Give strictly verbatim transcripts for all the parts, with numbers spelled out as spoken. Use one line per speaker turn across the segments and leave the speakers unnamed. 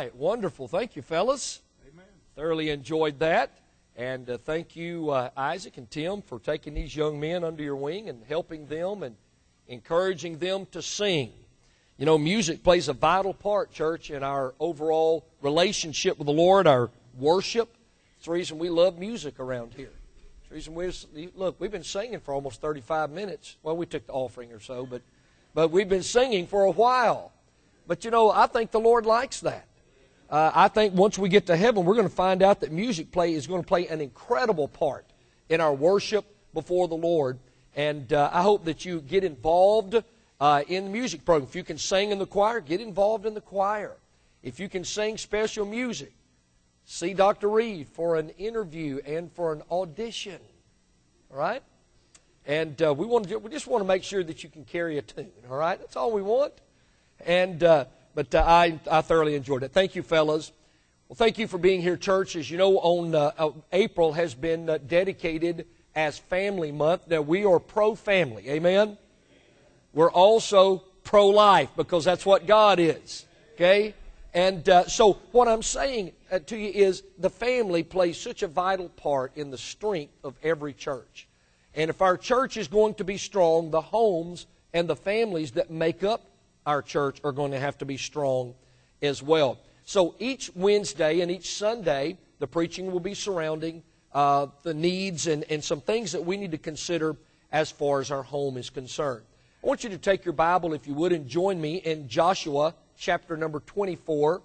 right, wonderful. Thank you, fellas.
Amen.
Thoroughly enjoyed that. And uh, thank you, uh, Isaac and Tim, for taking these young men under your wing and helping them and encouraging them to sing. You know, music plays a vital part, church, in our overall relationship with the Lord, our worship. It's the reason we love music around here. It's the reason we look, we've been singing for almost thirty-five minutes. Well, we took the offering or so, but but we've been singing for a while. But, you know, I think the Lord likes that. Uh, I think once we get to heaven, we're going to find out that music play is going to play an incredible part in our worship before the Lord. And uh, I hope that you get involved uh, in the music program. If you can sing in the choir, get involved in the choir. If you can sing special music, see Doctor Reed for an interview and for an audition. All right? And uh, we want to, we just want to make sure that you can carry a tune. All right? That's all we want. And uh, but uh, I I thoroughly enjoyed it. Thank you, fellas. Well, thank you for being here, church. As you know, on uh, uh, April has been uh, dedicated as Family Month. Now we are pro-family. Amen. We're also pro-life because that's what God is. Okay. And uh, so what I'm saying uh, to you is the family plays such a vital part in the strength of every church. And if our church is going to be strong, the homes and the families that make up our church are going to have to be strong as well. So each Wednesday and each Sunday, the preaching will be surrounding uh, the needs and, and some things that we need to consider as far as our home is concerned. I want you to take your Bible, if you would, and join me in Joshua chapter number twenty-four.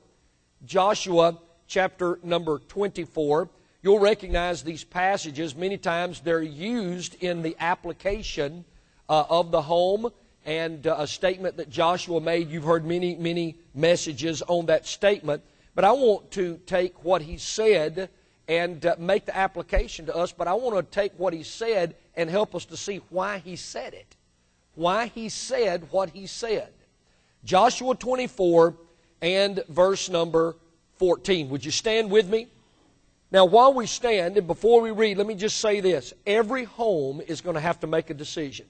Joshua chapter number twenty-four. You'll recognize these passages. Many times they're used in the application uh, of the home. And uh, a statement that Joshua made, you've heard many, many messages on that statement. But I want to take what he said and uh, make the application to us. But I want to take what he said and help us to see why he said it. Why he said what he said. Joshua twenty-four and verse number fourteen. Would you stand with me? Now, while we stand and before we read, let me just say this. Every home is going to have to make a decision.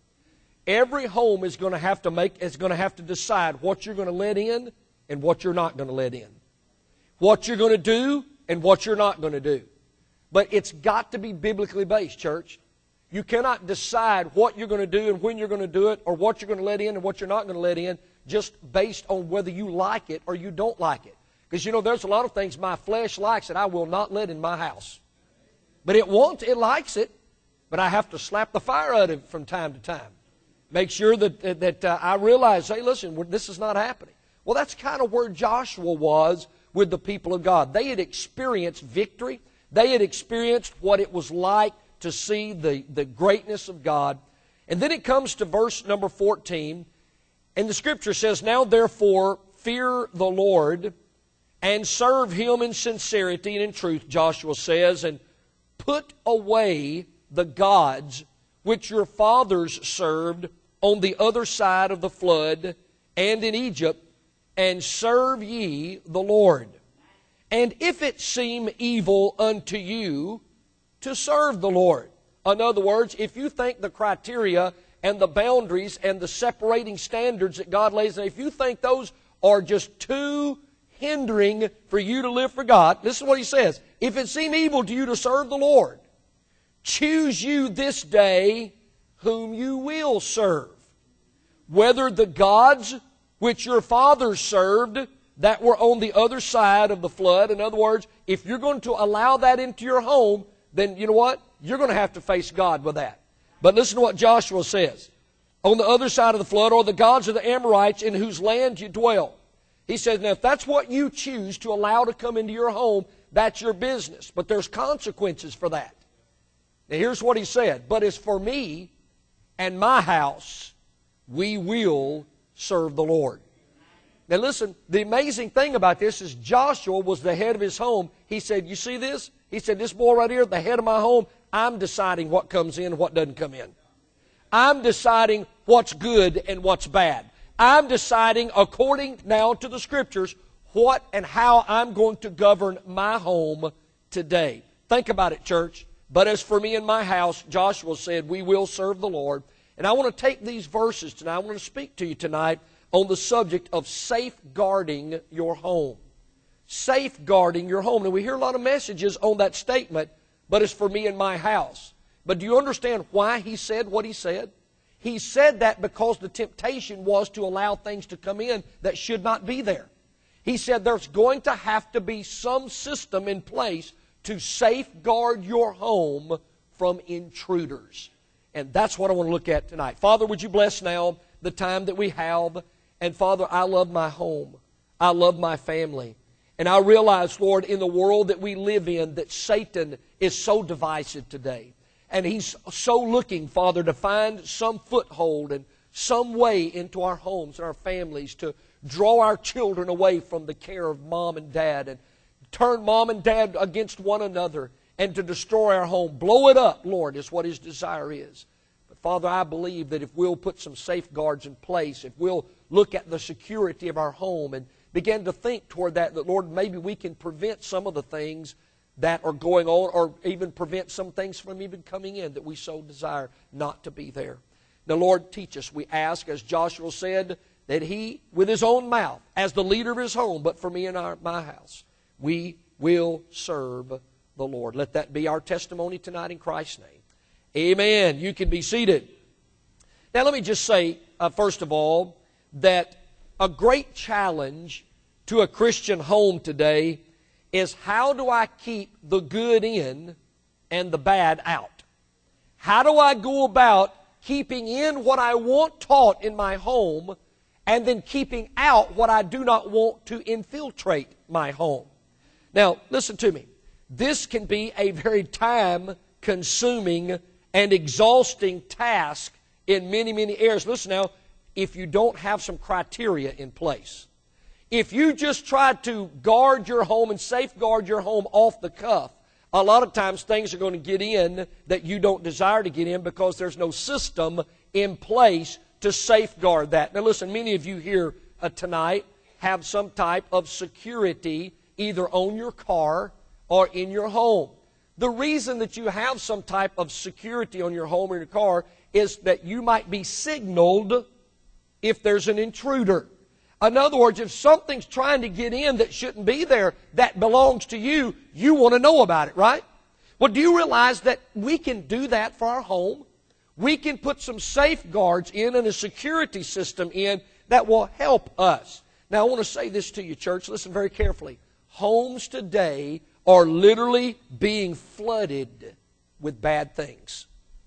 Every home is going to have to make is going to have to decide what you're going to let in and what you're not going to let in. What you're going to do and what you're not going to do. But it's got to be biblically based, church. You cannot decide what you're going to do and when you're going to do it or what you're going to let in and what you're not going to let in just based on whether you like it or you don't like it. Because, you know, there's a lot of things my flesh likes that I will not let in my house. But it wants, it likes it, but I have to slap the fire out of it from time to time. Make sure that, that uh, I realize, hey, listen, this is not happening. Well, that's kind of where Joshua was with the people of God. They had experienced victory. They had experienced what it was like to see the, the greatness of God. And then it comes to verse number fourteen. And the Scripture says, now therefore fear the Lord and serve Him in sincerity and in truth, Joshua says, and put away the gods which your fathers served on the other side of the flood and in Egypt, and serve ye the Lord. And if it seem evil unto you to serve the Lord. In other words, if you think the criteria and the boundaries and the separating standards that God lays down, if you think those are just too hindering for you to live for God, this is what He says. If it seem evil to you to serve the Lord, choose you this day whom you will serve. Whether the gods which your fathers served that were on the other side of the flood. In other words, if you're going to allow that into your home, then you know what? You're going to have to face God with that. But listen to what Joshua says. On the other side of the flood, or the gods of the Amorites in whose land you dwell. He says, now if that's what you choose to allow to come into your home, that's your business. But there's consequences for that. Now here's what he said. But as for me and my house, we will serve the Lord. Now listen, the amazing thing about this is Joshua was the head of his home. He said, you see this? He said, this boy right here, the head of my home, I'm deciding what comes in and what doesn't come in. I'm deciding what's good and what's bad. I'm deciding according now to the Scriptures what and how I'm going to govern my home today. Think about it, church. But as for me and my house, Joshua said, we will serve the Lord. And I want to take these verses tonight. I want to speak to you tonight on the subject of safeguarding your home. safeguarding your home. And we hear a lot of messages on that statement, but it's for me and my house. But do you understand why he said what he said? He said that because the temptation was to allow things to come in that should not be there. He said there's going to have to be some system in place to safeguard your home from intruders. And that's what I want to look at tonight. Father, would you bless now the time that we have? And Father, I love my home. I love my family. And I realize, Lord, in the world that we live in, that Satan is so divisive today. And he's so looking, Father, to find some foothold and some way into our homes and our families to draw our children away from the care of mom and dad and turn mom and dad against one another and to destroy our home. Blow it up, Lord, is what his desire is. But Father, I believe that if we'll put some safeguards in place, if we'll look at the security of our home and begin to think toward that, that Lord, maybe we can prevent some of the things that are going on, or even prevent some things from even coming in that we so desire not to be there. Now, Lord, teach us. We ask, as Joshua said, that he, with his own mouth, as the leader of his home, but for me and our, my house, we will serve the Lord. Let that be our testimony tonight in Christ's name. Amen. You can be seated. Now, let me just say, uh, first of all, that a great challenge to a Christian home today is how do I keep the good in and the bad out? How do I go about keeping in what I want taught in my home and then keeping out what I do not want to infiltrate my home? Now, listen to me. This can be a very time-consuming and exhausting task in many, many areas. Listen now, if you don't have some criteria in place. If you just try to guard your home and safeguard your home off the cuff, a lot of times things are going to get in that you don't desire to get in because there's no system in place to safeguard that. Now listen, many of you here uh, tonight have some type of security either on your car or in your home. The reason that you have some type of security on your home or your car is that you might be signaled if there's an intruder. In other words, if something's trying to get in that shouldn't be there, that belongs to you, you want to know about it, right? Well, do you realize that we can do that for our home? We can put some safeguards in and a security system in that will help us. Now, I want to say this to you, church. Listen very carefully. Homes today are literally being flooded with bad things.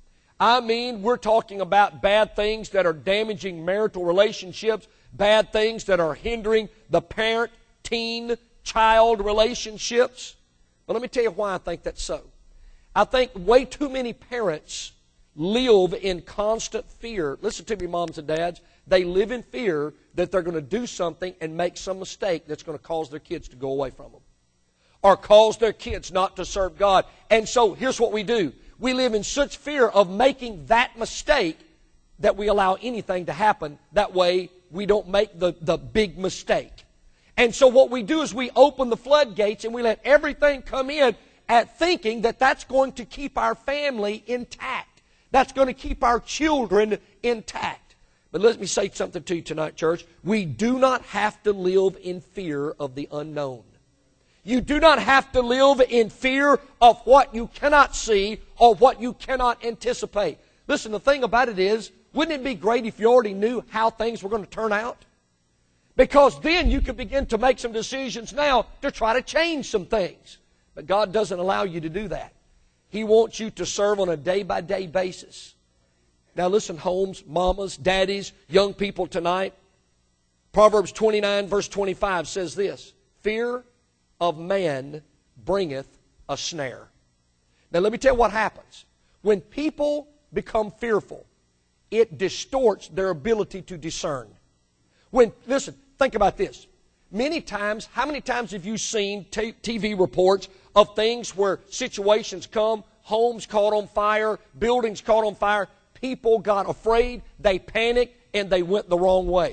I mean, we're talking about bad things that are damaging marital relationships, bad things that are hindering the parent-teen-child relationships. But let me tell you why I think that's so. I think way too many parents live in constant fear. Listen to me, moms and dads. They live in fear that they're going to do something and make some mistake that's going to cause their kids to go away from them, or cause their kids not to serve God. And so here's what we do. We live in such fear of making that mistake that we allow anything to happen. That way we don't make the, the big mistake. And so what we do is we open the floodgates and we let everything come in at thinking that that's going to keep our family intact. That's going to keep our children intact. But let me say something to you tonight, church. We do not have to live in fear of the unknown. You do not have to live in fear of what you cannot see or what you cannot anticipate. Listen, the thing about it is, wouldn't it be great if you already knew how things were going to turn out? Because then you could begin to make some decisions now to try to change some things. But God doesn't allow you to do that. He wants you to serve on a day-by-day basis. Now listen, homes, mamas, daddies, young people tonight. Proverbs twenty-nine verse twenty-five says this, fear of man bringeth a snare. Now let me tell you what happens. When people become fearful, it distorts their ability to discern. When, listen, think about this. Many times, how many times have you seen t- TV reports of things where situations come, homes caught on fire, buildings caught on fire, people got afraid, they panicked, and they went the wrong way.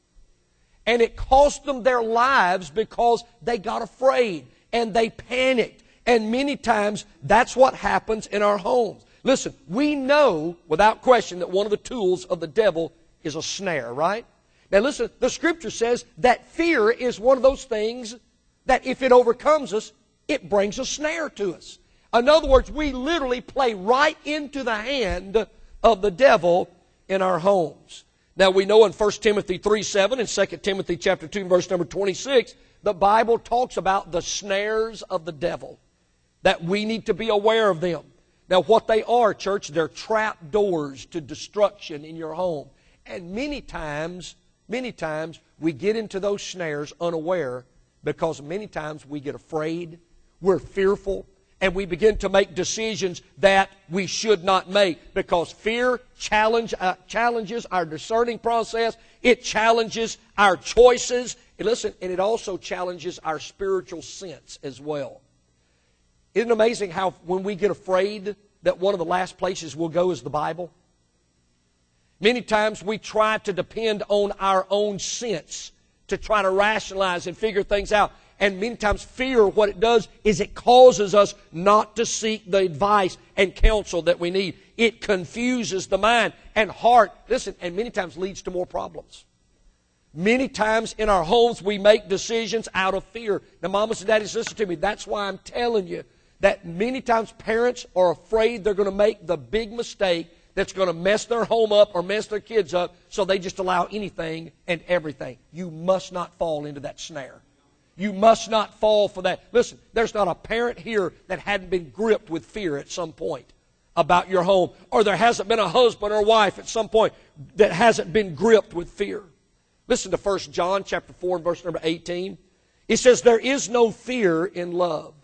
And it cost them their lives because they got afraid and they panicked. And many times, that's what happens in our homes. Listen, we know without question that one of the tools of the devil is a snare, right? Now listen, the Scripture says that fear is one of those things that if it overcomes us, it brings a snare to us. In other words, we literally play right into the hand of the devil in our homes. Now we know in First Timothy three seven and Second Timothy chapter two verse number twenty-six, the Bible talks about the snares of the devil, that we need to be aware of them. Now what they are, church, they're trap doors to destruction in your home. And many times, many times we get into those snares unaware, because many times we get afraid, we're fearful, and we begin to make decisions that we should not make, because fear challenge, uh, challenges our discerning process. It challenges our choices. And listen, and it also challenges our spiritual sense as well. Isn't it amazing how when we get afraid that one of the last places we'll go is the Bible? Many times we try to depend on our own sense to try to rationalize and figure things out. And many times fear, what it does is it causes us not to seek the advice and counsel that we need. It confuses the mind and heart. Listen, and many times leads to more problems. Many times in our homes we make decisions out of fear. Now, mamas and daddies, listen to me. That's why I'm telling you that many times parents are afraid they're going to make the big mistake that's going to mess their home up or mess their kids up, so they just allow anything and everything. You must not fall into that snare. You must not fall for that. Listen, there's not a parent here that hadn't been gripped with fear at some point about your home. Or there hasn't been a husband or wife at some point that hasn't been gripped with fear. Listen to First John chapter four and verse number eighteen. It says, there is no fear in love,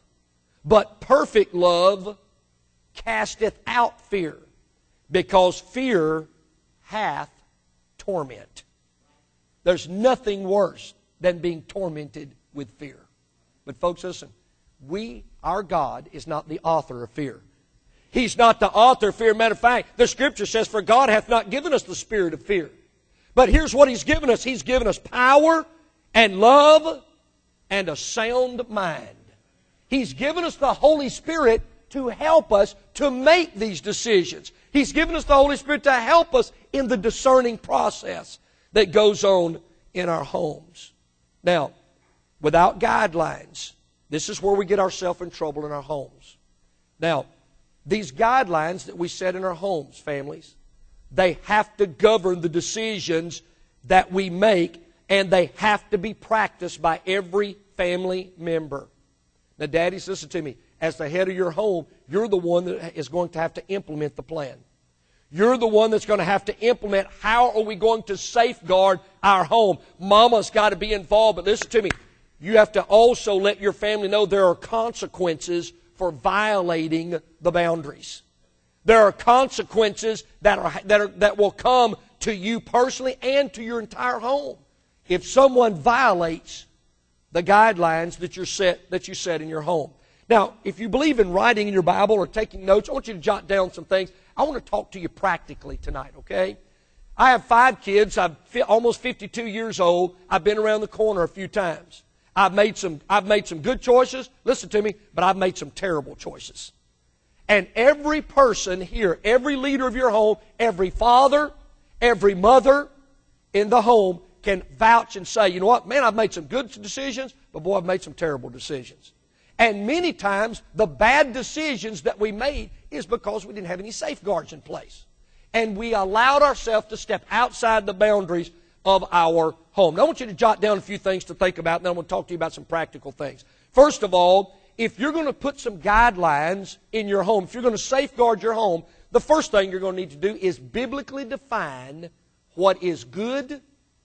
but perfect love casteth out fear, because fear hath torment. There's nothing worse than being tormented with fear. But folks, listen, we, our God, is not the author of fear. He's not the author of fear. Matter of fact, the Scripture says, for God hath not given us the spirit of fear. But here's what He's given us. He's given us power and love and a sound mind. He's given us the Holy Spirit to help us to make these decisions. He's given us the Holy Spirit to help us in the discerning process that goes on in our homes. Now, without guidelines, this is where we get ourselves in trouble in our homes. Now, these guidelines that we set in our homes, families, they have to govern the decisions that we make, and they have to be practiced by every family member. Now, daddies, listen to me. As the head of your home, you're the one that is going to have to implement the plan. You're the one that's going to have to implement how are we going to safeguard our home. Mama's got to be involved, but listen to me. You have to also let your family know there are consequences for violating the boundaries. There are consequences that are, that are, that will come to you personally and to your entire home if someone violates the guidelines that you're set that you set in your home. Now, if you believe in writing in your Bible or taking notes, I want you to jot down some things. I want to talk to you practically tonight, okay? I have five kids. I'm almost fifty-two years old. I've been around the corner a few times. I've made some, I've made some good choices. Listen to me, but I've made some terrible choices. And every person here, every leader of your home, every father, every mother in the home can vouch and say, you know what, man, I've made some good decisions, but boy, I've made some terrible decisions. And many times, the bad decisions that we made is because we didn't have any safeguards in place. And we allowed ourselves to step outside the boundaries of our home. Now, I want you to jot down a few things to think about, and then I'm going to talk to you about some practical things. First of all, if you're going to put some guidelines in your home, if you're going to safeguard your home, the first thing you're going to need to do is biblically define what is good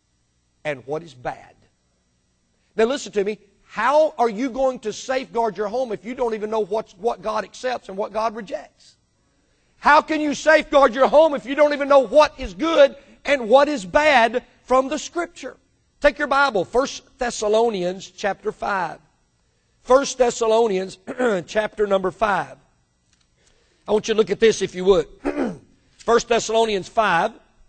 and what is bad. Now, listen to me. How are you going to safeguard your home if you don't even know what's, what God accepts and what God rejects? How can you safeguard your home if you don't even know what is good and what is bad from the Scripture? Take your Bible, First Thessalonians chapter five. First Thessalonians chapter number five. I want you to look at this if you would. First Thessalonians five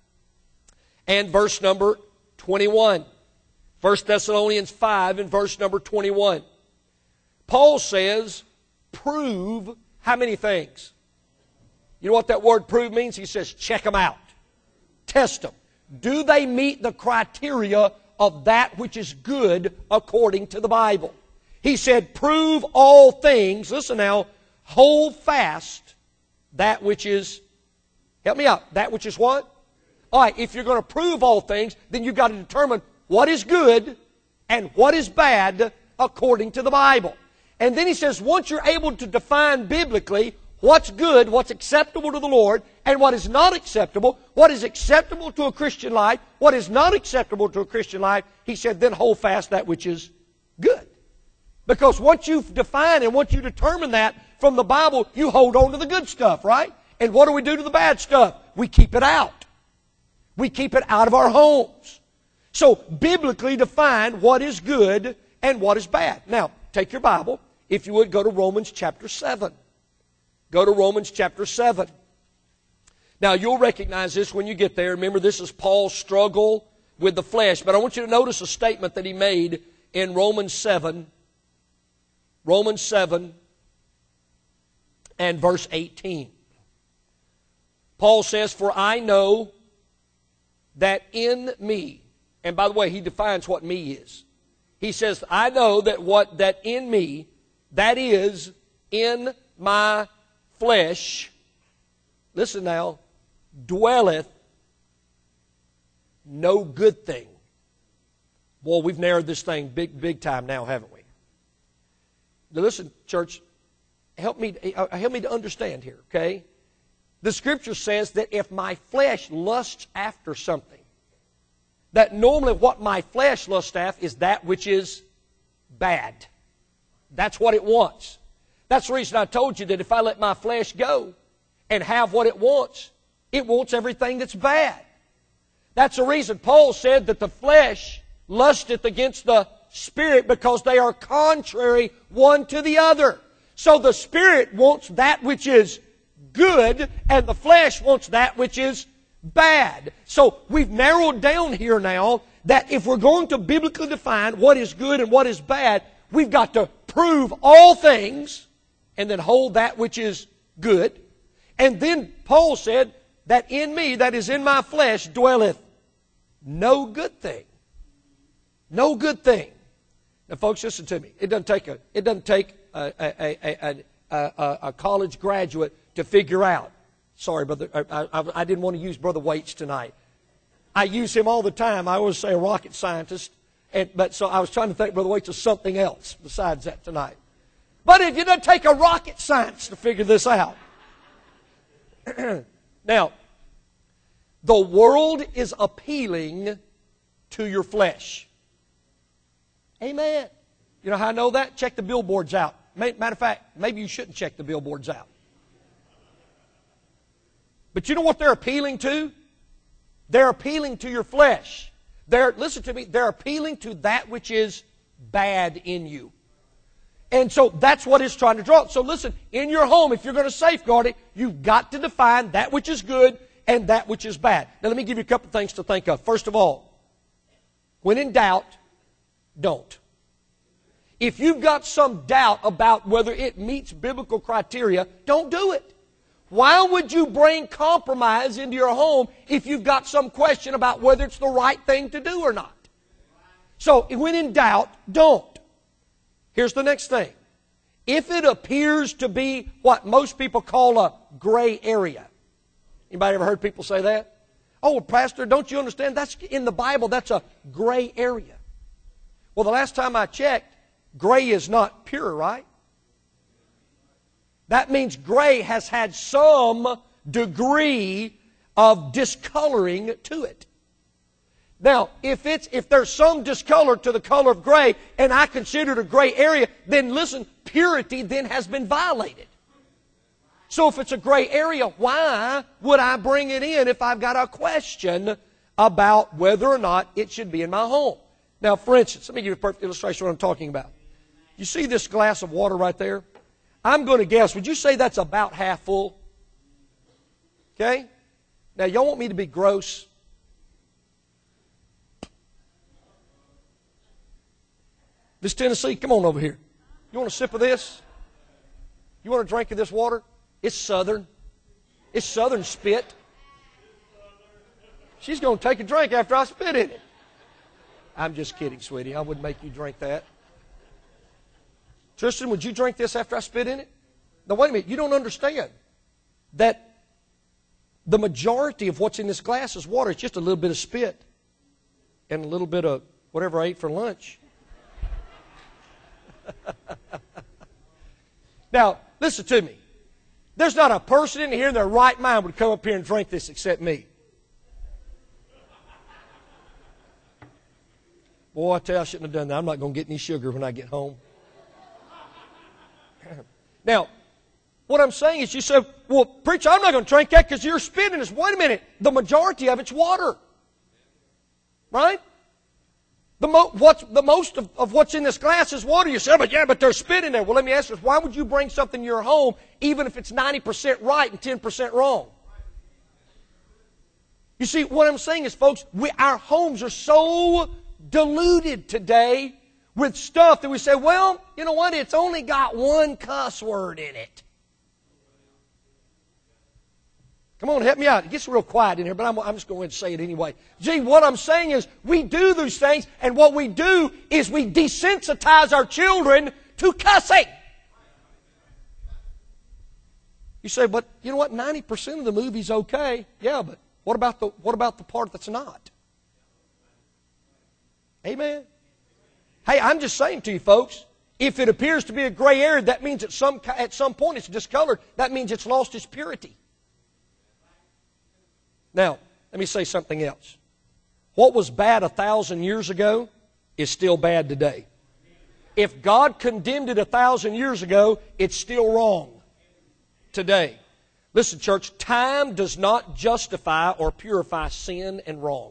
and verse number twenty-one. First Thessalonians five and verse number twenty-one. Paul says, prove how many things? You know what that word prove means? He says, check them out. Test them. Do they meet the criteria of that which is good according to the Bible? He said, prove all things. Listen now, hold fast that which is, help me out, that which is what? All right, if you're going to prove all things, then you've got to determine what is good and what is bad according to the Bible. And then he says, once you're able to define biblically what's good, what's acceptable to the Lord, and what is not acceptable, what is acceptable to a Christian life, what is not acceptable to a Christian life, he said, then hold fast that which is good. Because once you've defined and once you determine that from the Bible, you hold on to the good stuff, right? And what do we do to the bad stuff? We keep it out. We keep it out of our homes. So, biblically define what is good and what is bad. Now, take your Bible. If you would, go to Romans chapter seven. Go to Romans chapter seven. Now, you'll recognize this when you get there. Remember, this is Paul's struggle with the flesh. But I want you to notice a statement that he made in Romans seven. Romans seven and verse eighteen. Paul says, for I know that in me, and by the way, he defines what me is. He says, I know that what that in me, that is in my flesh, listen now, dwelleth no good thing. Boy, we've narrowed this thing big, big time now, haven't we? Now listen, church, help me, help me to understand here, okay? The Scripture says that if my flesh lusts after something, that normally what my flesh lusts after is that which is bad. That's what it wants. That's the reason I told you that if I let my flesh go and have what it wants, it wants everything that's bad. That's the reason Paul said that the flesh lusteth against the Spirit, because they are contrary one to the other. So the Spirit wants that which is good, and the flesh wants that which is bad. So we've narrowed down here now that if we're going to biblically define what is good and what is bad, we've got to prove all things and then hold that which is good. And then Paul said that in me, that is in my flesh, dwelleth no good thing. No good thing. Now, folks, listen to me. It doesn't take a it doesn't take a, a, a, a, a, a college graduate to figure out. Sorry, brother, I, I, I didn't want to use Brother Waits tonight. I use him all the time. I always say a rocket scientist, and, but so I was trying to think Brother Waits of something else besides that tonight. But it doesn't take a rocket science to figure this out. Now, the world is appealing to your flesh. Amen. You know how I know that? Check the billboards out. Matter of fact, maybe you shouldn't check the billboards out. But you know what they're appealing to? They're appealing to your flesh. They're, listen to me, they're appealing to that which is bad in you. And so that's what it's trying to draw. So listen, in your home, if you're going to safeguard it, you've got to define that which is good and that which is bad. Now let me give you a couple things to think of. First of all, when in doubt, don't. If you've got some doubt about whether it meets biblical criteria, don't do it. Why would you bring compromise into your home if you've got some question about whether it's the right thing to do or not? So, when in doubt, don't. Here's the next thing. If it appears to be what most people call a gray area. Anybody ever heard people say that? Oh, Pastor, don't you understand? That's in the Bible, that's a gray area. Well, the last time I checked, gray is not pure, right? That means gray has had some degree of discoloring to it. Now, if it's if there's some discolor to the color of gray, and I consider it a gray area, then listen, purity then has been violated. So if it's a gray area, why would I bring it in if I've got a question about whether or not it should be in my home? Now, for instance, let me give you a perfect illustration of what I'm talking about. You see this glass of water right there? I'm going to guess, would you say that's about half full? Okay? Now, y'all want me to be gross? Miss Tennessee, come on over here. You want a sip of this? You want a drink of this water? It's Southern. It's Southern spit. She's going to take a drink after I spit in it. I'm just kidding, sweetie. I wouldn't make you drink that. Tristan, would you drink this after I spit in it? Now, wait a minute. You don't understand that the majority of what's in this glass is water. It's just a little bit of spit and a little bit of whatever I ate for lunch. Now, listen to me. There's not a person in here in their right mind would come up here and drink this except me. Boy, I tell you, I shouldn't have done that. I'm not going to get any sugar when I get home. Now, what I'm saying is you say, well, preacher, I'm not going to drink that because you're spitting this. Wait a minute. The majority of it's water. Right? The, mo- what's, the most of, of what's in this glass is water. You say, but yeah, but there's spit in there. Well, let me ask you this. Why would you bring something to your home even if it's ninety percent right and ten percent wrong? You see, what I'm saying is, folks, we, our homes are so diluted today with stuff that we say, well, you know what, it's only got one cuss word in it. Come on, help me out. It gets real quiet in here, but I'm, I'm just going to say it anyway. Gee, what I'm saying is we do those things, and what we do is we desensitize our children to cussing. You say, but you know what, ninety percent of the movie's okay. Yeah, but what about the, what about the part that's not? Amen. Hey, I'm just saying to you folks, if it appears to be a gray area, that means at some, at some point it's discolored. That means it's lost its purity. Now, let me say something else. What was bad a thousand years ago is still bad today. If God condemned it a thousand years ago, it's still wrong today. Listen, church, time does not justify or purify sin and wrong.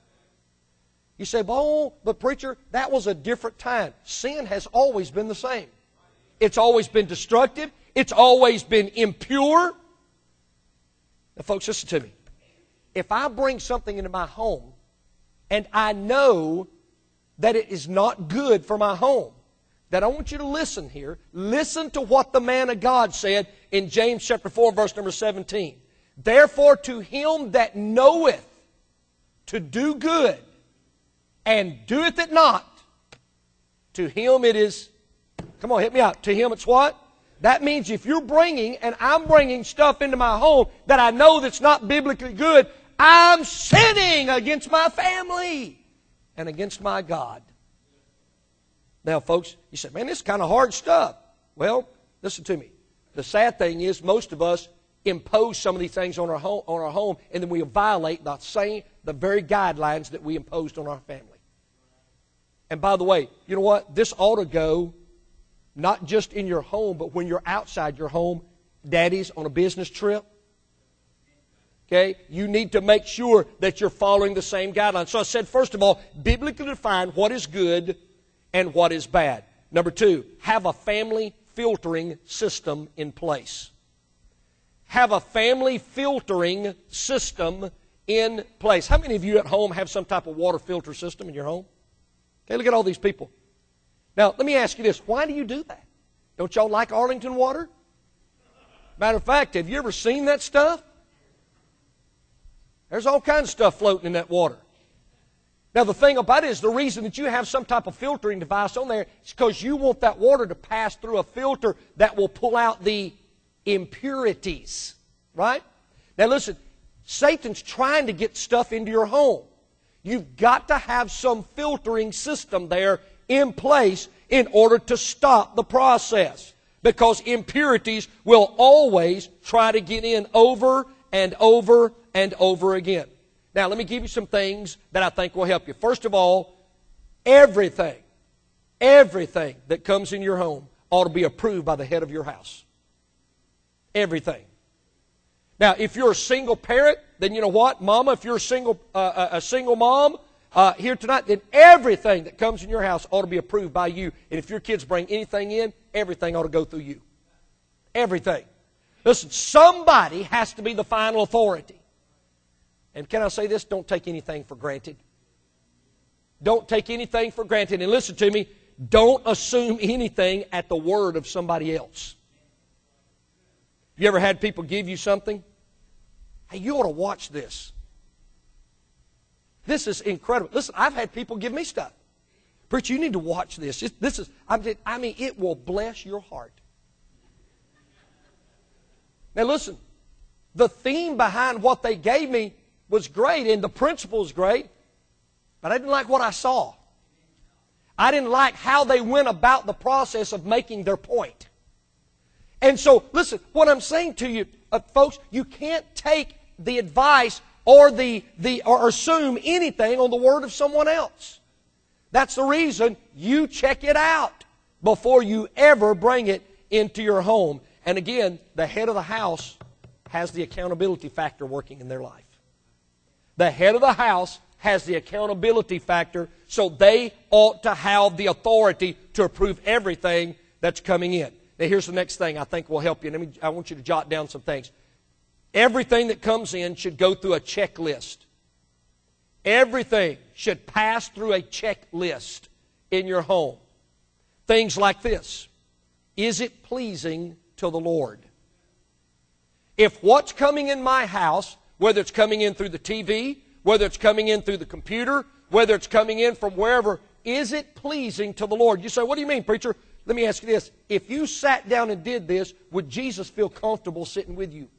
You say, oh, but preacher, that was a different time. Sin has always been the same. It's always been destructive. It's always been impure. Now, folks, listen to me. If I bring something into my home and I know that it is not good for my home, that I want you to listen here. Listen to what the man of God said in James chapter four, verse number seventeen. Therefore, to him that knoweth to do good, and doeth it not, to him it is, come on, hit me out. To him it's what? That means if you're bringing, and I'm bringing stuff into my home that I know that's not biblically good, I'm sinning against my family and against my God. Now, folks, you say, man, this is kind of hard stuff. Well, listen to me. The sad thing is most of us impose some of these things on our home, on our home and then we violate the same, the very guidelines that we imposed on our family. And by the way, you know what? This ought to go not just in your home, but when you're outside your home, daddy's on a business trip. Okay? You need to make sure that you're following the same guidelines. So I said, first of all, biblically define what is good and what is bad. Number two, have a family filtering system in place. Have a family filtering system in place. How many of you at home have some type of water filter system in your home? Okay, look at all these people. Now, let me ask you this. Why do you do that? Don't y'all like Arlington water? Matter of fact, have you ever seen that stuff? There's all kinds of stuff floating in that water. Now, the thing about it is the reason that you have some type of filtering device on there is because you want that water to pass through a filter that will pull out the impurities. Right? Now, listen, Satan's trying to get stuff into your home. You've got to have some filtering system there in place in order to stop the process. Because impurities will always try to get in over and over and over again. Now, let me give you some things that I think will help you. First of all, everything, everything that comes in your home ought to be approved by the head of your house. Everything. Now, if you're a single parent, then you know what, Mama, if you're a single, uh, a single mom uh, here tonight, then everything that comes in your house ought to be approved by you. And if your kids bring anything in, everything ought to go through you. Everything. Listen, somebody has to be the final authority. And can I say this? Don't take anything for granted. Don't take anything for granted. And listen to me, don't assume anything at the word of somebody else. You ever had people give you something? Hey, you ought to watch this. This is incredible. Listen, I've had people give me stuff. Preacher, you need to watch this. This is, I mean, it will bless your heart. Now listen, the theme behind what they gave me was great and the principle is great, but I didn't like what I saw. I didn't like how they went about the process of making their point. And so, listen, what I'm saying to you, uh, folks, you can't take the advice or the, the or assume anything on the word of someone else. That's the reason you check it out before you ever bring it into your home. And again, the head of the house has the accountability factor working in their life. The head of the house has the accountability factor, so they ought to have the authority to approve everything that's coming in. Now here's the next thing I think will help you. Let me, I want you to jot down some things. Everything that comes in should go through a checklist. Everything should pass through a checklist in your home. Things like this. Is it pleasing to the Lord? If what's coming in my house, whether it's coming in through the T V, whether it's coming in through the computer, whether it's coming in from wherever, is it pleasing to the Lord? You say, what do you mean, preacher? Let me ask you this. If you sat down and did this, would Jesus feel comfortable sitting with you?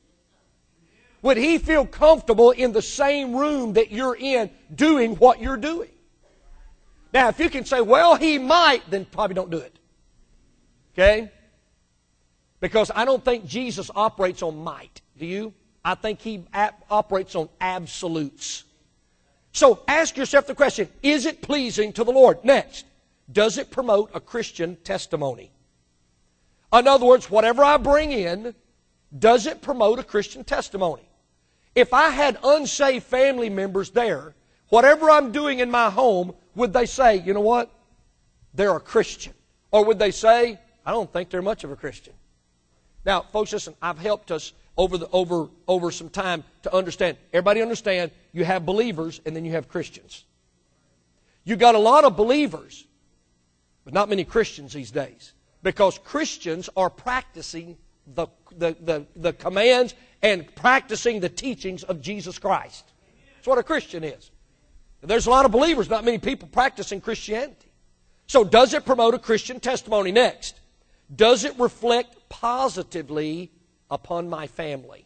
Would He feel comfortable in the same room that you're in doing what you're doing? Now, if you can say, well, He might, then probably don't do it. Okay? Because I don't think Jesus operates on might. Do you? I think He operates on absolutes. So ask yourself the question, is it pleasing to the Lord? Next, does it promote a Christian testimony? In other words, whatever I bring in, does it promote a Christian testimony? If I had unsaved family members there, whatever I'm doing in my home, would they say, you know what? They're a Christian. Or would they say, I don't think they're much of a Christian. Now, folks, listen, I've helped us over the over over some time to understand. Everybody understand, you have believers and then you have Christians. You got a lot of believers, but not many Christians these days. Because Christians are practicing the, the, the, the commands and practicing the teachings of Jesus Christ. That's what a Christian is. There's a lot of believers, not many people practicing Christianity. So does it promote a Christian testimony? Next, does it reflect positively upon my family?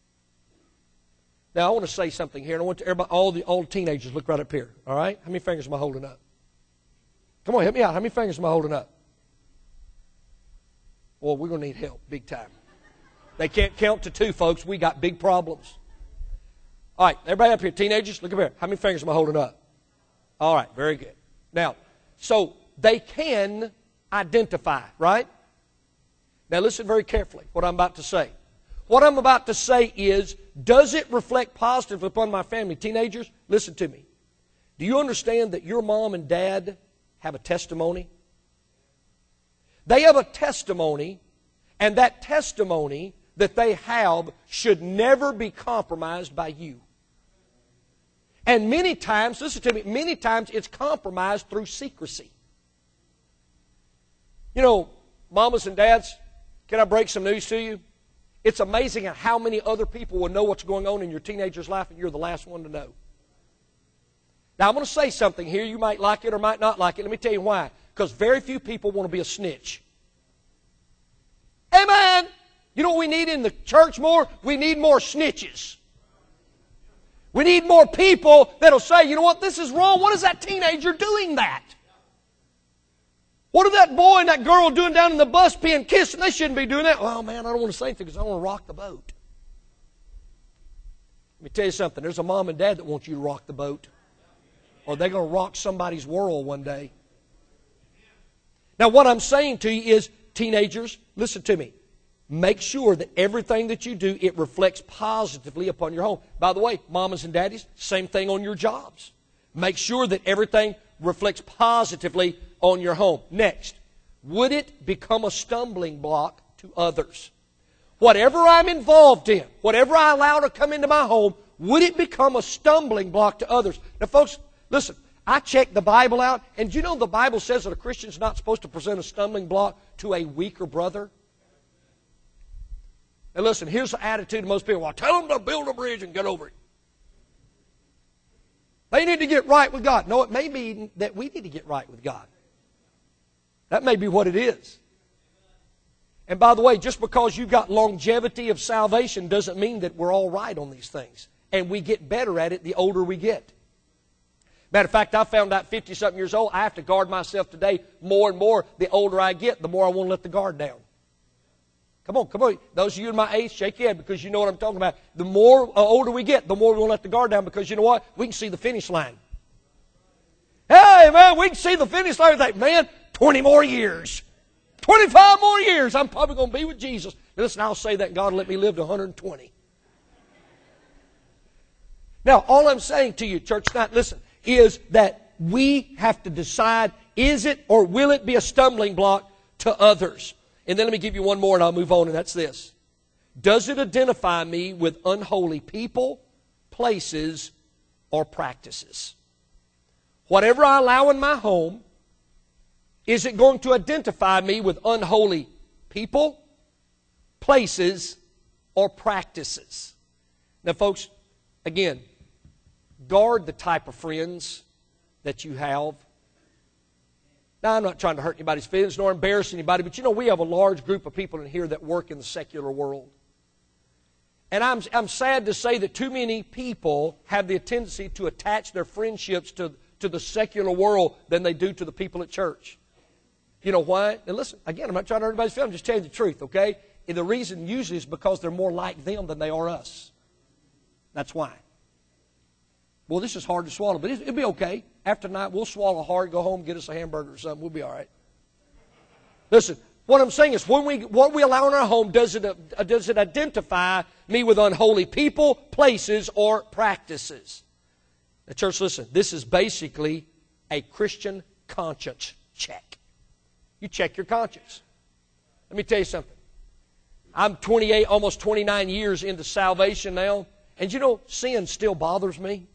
Now I want to say something here, and I want to everybody, all the all the teenagers, look right up here. All right, how many fingers am I holding up? Come on, help me out. How many fingers am I holding up? Well, we're going to need help big time. They can't count to two, folks. We got big problems. All right, everybody up here, teenagers, look up here. How many fingers am I holding up? All right, very good. Now, so they can identify, right? Now listen very carefully what I'm about to say. What I'm about to say is, does it reflect positively upon my family? Teenagers, listen to me. Do you understand that your mom and dad have a testimony? They have a testimony, and that testimony that they have should never be compromised by you. And many times, listen to me, many times it's compromised through secrecy. You know, mamas and dads, can I break some news to you? It's amazing how many other people will know what's going on in your teenager's life and you're the last one to know. Now, I'm going to say something here. You might like it or might not like it. Let me tell you why. Because very few people want to be a snitch. Amen. You know what we need in the church more? We need more snitches. We need more people that'll say, you know what, this is wrong. What is that teenager doing that? What are that boy and that girl doing down in the bus being kissing? They shouldn't be doing that. Well, man, I don't want to say anything because I want to rock the boat. Let me tell you something. There's a mom and dad that want you to rock the boat. Or they're going to rock somebody's world one day. Now, what I'm saying to you is, teenagers, listen to me. Make sure that everything that you do, it reflects positively upon your home. By the way, mamas and daddies, same thing on your jobs. Make sure that everything reflects positively on your home. Next, would it become a stumbling block to others? Whatever I'm involved in, whatever I allow to come into my home, would it become a stumbling block to others? Now, folks, listen, I checked the Bible out, and do you know the Bible says that a Christian's not supposed to present a stumbling block to a weaker brother? Now listen, here's the attitude of most people. Well, tell them to build a bridge and get over it. They need to get right with God. No, it may be that we need to get right with God. That may be what it is. And by the way, just because you've got longevity of salvation doesn't mean that we're all right on these things. And we get better at it the older we get. Matter of fact, I found out fifty-something years old, I have to guard myself today more and more. The older I get, the more I want to let the guard down. Come on, come on. Those of you in my age, shake your head because you know what I'm talking about. The more uh, older we get, the more we want to let the guard down because you know what? We can see the finish line. Hey, man, we can see the finish line and think, man, twenty more years. twenty-five more years. I'm probably going to be with Jesus. Listen, I'll say that God let me live to one hundred twenty. Now, all I'm saying to you, church tonight, listen, is that we have to decide, is it or will it be a stumbling block to others? And then let me give you one more and I'll move on, and that's this. Does it identify me with unholy people, places, or practices? Whatever I allow in my home, is it going to identify me with unholy people, places, or practices? Now, folks, again, guard the type of friends that you have. Now, I'm not trying to hurt anybody's feelings nor embarrass anybody, but you know, we have a large group of people in here that work in the secular world. And I'm, I'm sad to say that too many people have the tendency to attach their friendships to, to the secular world than they do to the people at church. You know why? And listen, again, I'm not trying to hurt anybody's feelings. I'm just telling you the truth, okay? And the reason usually is because they're more like them than they are us. That's why. Well, this is hard to swallow, but it'll be okay. After tonight, we'll swallow hard, go home, get us a hamburger or something. We'll be all right. Listen, what I'm saying is when we, what we allow in our home, does it, uh, does it identify me with unholy people, places, or practices? Now, church, listen, this is basically a Christian conscience check. You check your conscience. Let me tell you something. I'm twenty-eight, almost twenty-nine years into salvation now, and you know, sin still bothers me.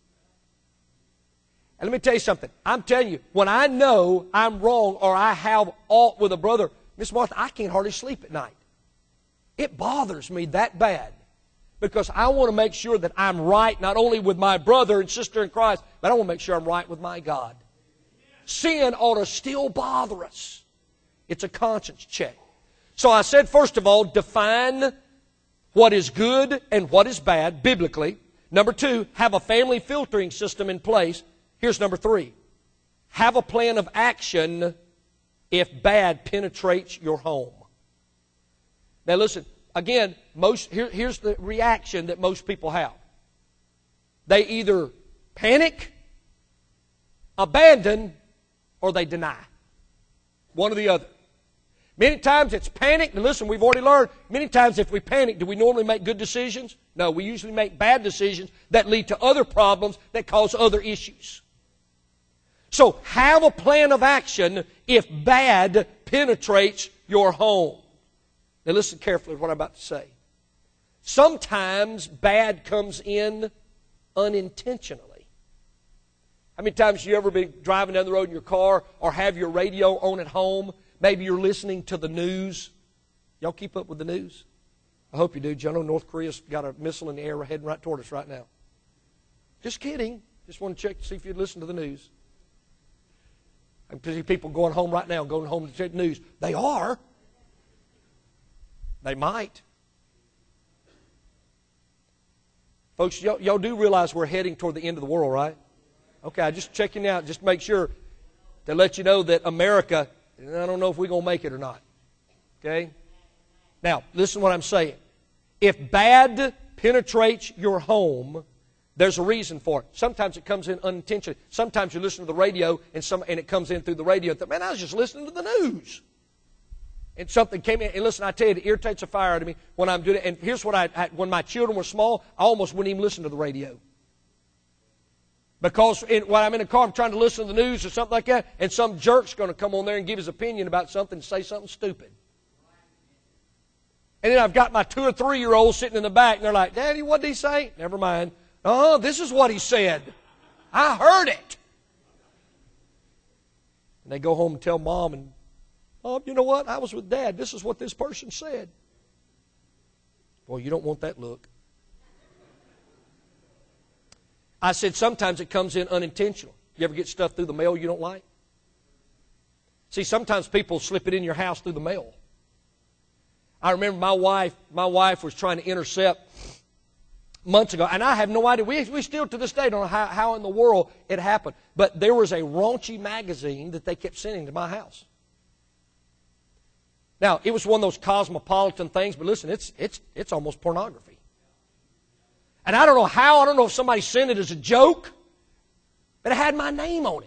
And let me tell you something. I'm telling you, when I know I'm wrong or I have aught with a brother, Miss Martha, I can't hardly sleep at night. It bothers me that bad because I want to make sure that I'm right not only with my brother and sister in Christ, but I want to make sure I'm right with my God. Sin ought to still bother us. It's a conscience check. So I said, first of all, define what is good and what is bad biblically. Number two, have a family filtering system in place. Here's number three. Have a plan of action if bad penetrates your home. Now listen, again, most here, here's the reaction that most people have. They either panic, abandon, or they deny. One or the other. Many times it's panic. Now listen, we've already learned, many times if we panic, do we normally make good decisions? No, we usually make bad decisions that lead to other problems that cause other issues. So have a plan of action if bad penetrates your home. Now listen carefully to what I'm about to say. Sometimes bad comes in unintentionally. How many times have you ever been driving down the road in your car or have your radio on at home? Maybe you're listening to the news. Y'all keep up with the news? I hope you do. You know North Korea's got a missile in the air heading right toward us right now. Just kidding. Just want to check to see if you'd listen to the news. I see people going home right now, going home to check the news. They are. They might. Folks, y'all, y'all do realize we're heading toward the end of the world, right? Okay, I just checking out, just to make sure to let you know that America, I don't know if we're going to make it or not. Okay? Now, listen to what I'm saying. If bad penetrates your home, there's a reason for it. Sometimes it comes in unintentionally. Sometimes you listen to the radio and some and it comes in through the radio. Man, I was just listening to the news. And something came in. And listen, I tell you, it irritates the fire out of me when I'm doing it. And here's what I, I when my children were small, I almost wouldn't even listen to the radio. Because in, when I'm in a car, I'm trying to listen to the news or something like that, and some jerk's going to come on there and give his opinion about something and say something stupid. And then I've got my two or three-year-olds sitting in the back, and they're like, Daddy, what did he say? Never mind. Oh, this is what he said. I heard it. And they go home and tell Mom, and Mom, you know what? I was with Dad. This is what this person said. Boy, you don't want that look. I said sometimes it comes in unintentional. You ever get stuff through the mail you don't like? See, sometimes people slip it in your house through the mail. I remember my wife, my wife was trying to intercept months ago, and I have no idea. We, we still to this day don't know how, how in the world it happened. But there was a raunchy magazine that they kept sending to my house. Now, it was one of those cosmopolitan things, but listen, it's, it's, it's almost pornography. And I don't know how, I don't know if somebody sent it as a joke, but it had my name on it.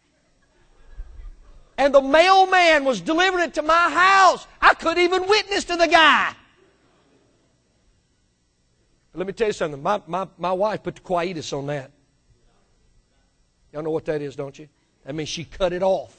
And the mailman was delivering it to my house. I couldn't even witness to the guy. Let me tell you something. My, my, my wife put the quietus on that. Y'all know what that is, don't you? That means she cut it off.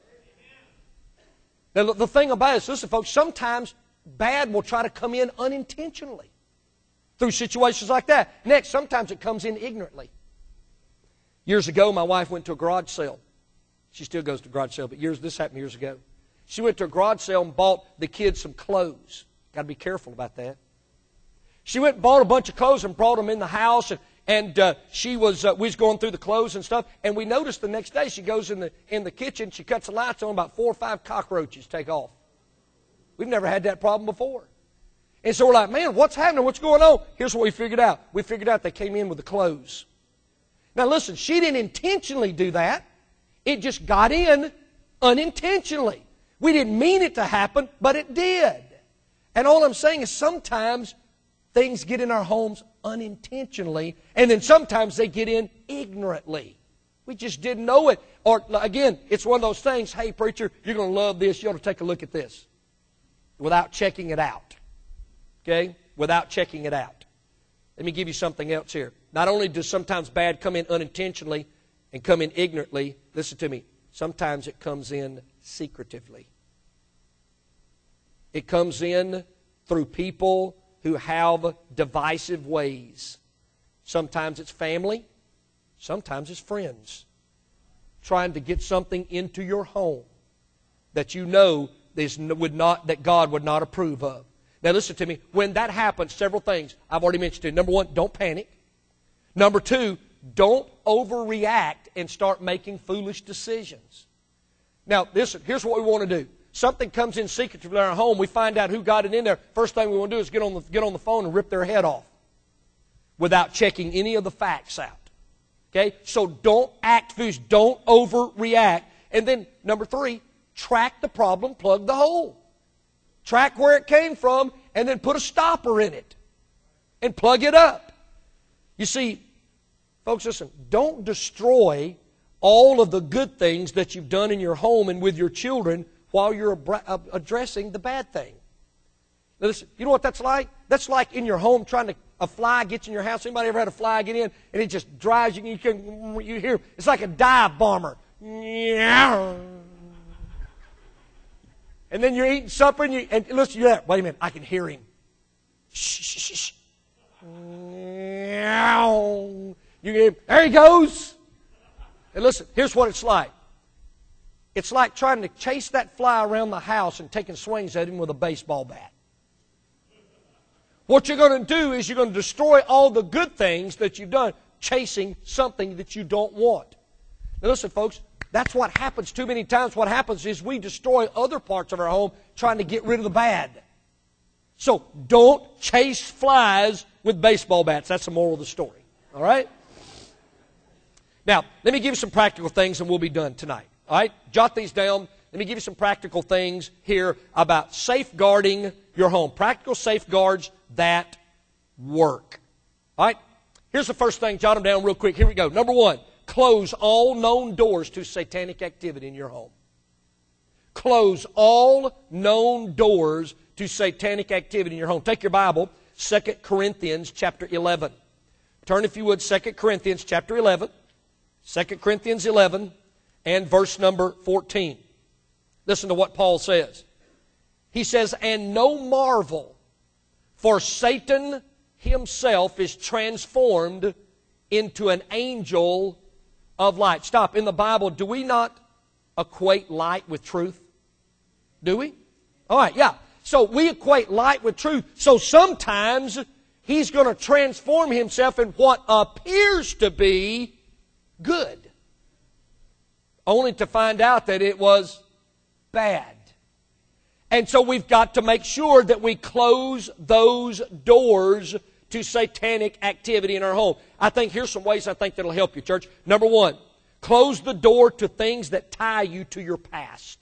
Now, the thing about it is, listen, folks, sometimes bad will try to come in unintentionally through situations like that. Next, sometimes it comes in ignorantly. Years ago, my wife went to a garage sale. She still goes to a garage sale, but years this happened years ago. She went to a garage sale and bought the kids some clothes. Got to be careful about that. She went and bought a bunch of clothes and brought them in the house, and, and uh, she was uh, we was going through the clothes and stuff, and we noticed the next day she goes in the in the kitchen, she cuts the lights on, about four or five cockroaches take off. We've never had that problem before. And so we're like, man, what's happening? What's going on? Here's what we figured out. We figured out they came in with the clothes. Now listen, she didn't intentionally do that. It just got in unintentionally. We didn't mean it to happen, but it did. And all I'm saying is sometimes things get in our homes unintentionally, and then sometimes they get in ignorantly. We just didn't know it. Or, again, it's one of those things, hey, preacher, you're going to love this. You ought to take a look at this. Without checking it out. Okay? Without checking it out. Let me give you something else here. Not only does sometimes bad come in unintentionally and come in ignorantly, listen to me, sometimes it comes in secretively. It comes in through people who have divisive ways. Sometimes it's family. Sometimes it's friends. Trying to get something into your home that you know is, would not, that God would not approve of. Now listen to me. When that happens, several things I've already mentioned to you. Number one, don't panic. Number two, don't overreact and start making foolish decisions. Now, listen, here's what we want to do. Something comes in secretively in our home. We find out who got it in there. First thing we want to do is get on the, get on the phone and rip their head off without checking any of the facts out. Okay? So don't act foolish. Don't overreact. And then, number three, track the problem, plug the hole. Track where it came from, and then put a stopper in it. And plug it up. You see, folks, listen, don't destroy all of the good things that you've done in your home and with your children while you're ab- addressing the bad thing. Now listen, you know what that's like? That's like in your home trying to, a fly gets in your house. Anybody ever had a fly get in and it just drives you, you can, you hear, it's like a dive bomber. And then you're eating supper and you, and listen, you're there, wait a minute, I can hear him. Shh, shh, shh, shh. You get him, there he goes. And listen, here's what it's like. It's like trying to chase that fly around the house and taking swings at him with a baseball bat. What you're going to do is you're going to destroy all the good things that you've done chasing something that you don't want. Now listen, folks, that's what happens too many times. What happens is we destroy other parts of our home trying to get rid of the bad. So don't chase flies with baseball bats. That's the moral of the story. All right? Now, let me give you some practical things and we'll be done tonight. All right? Jot these down. Let me give you some practical things here about safeguarding your home. Practical safeguards that work. All right? Here's the first thing. Jot them down real quick. Here we go. Number one, close all known doors to satanic activity in your home. Close all known doors to satanic activity in your home. Take your Bible, Second Corinthians chapter eleven. Turn, if you would, Second Corinthians chapter eleven. Second Corinthians eleven and verse number fourteen. Listen to what Paul says. He says, and no marvel, for Satan himself is transformed into an angel of light. Stop. In the Bible, do we not equate light with truth? Do we? All right, yeah. So we equate light with truth. So sometimes he's going to transform himself in what appears to be good, only to find out that it was bad. And so we've got to make sure that we close those doors to satanic activity in our home. I think here's some ways I think that'll help you, church. Number one, close the door to things that tie you to your past.